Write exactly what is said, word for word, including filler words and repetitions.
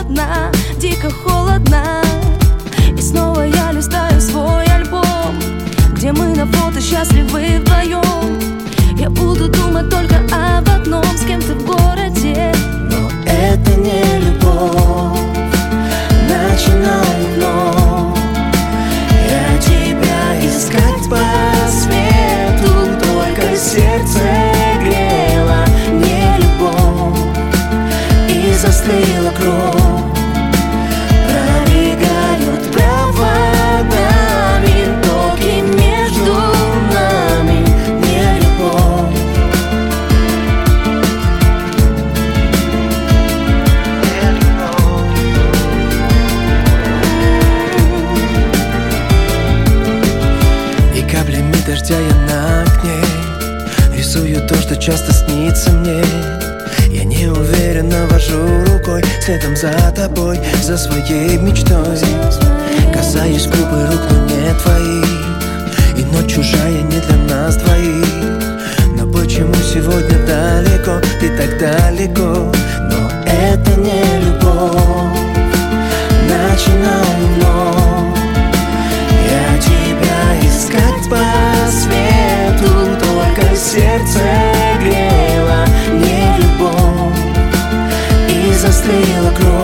одна, дико холодно. И снова я листаю свой альбом, где мы на фото счастливы вдвоем. Я буду думать только об одном, с кем ты в городе. Но это не любовь, начинаю вновь. Я тебя искать по свету, только сердце грело не любовь, и застыла кровь. Пробегают проводами токи между нами, не любовь. И каплями дождя я на окне рисую то, что часто снится мне. Я неуверенно вожу рукой следом за тобой, за своей мечтой. Касаюсь губ и рук, но не твоих, и ночь чужая не для нас двоих. Но почему сегодня далеко, ты так далеко? Но это не любовь, начинаю вновь. Я тебя искать по свету, только сердце грело не любовь, и застыла кровь.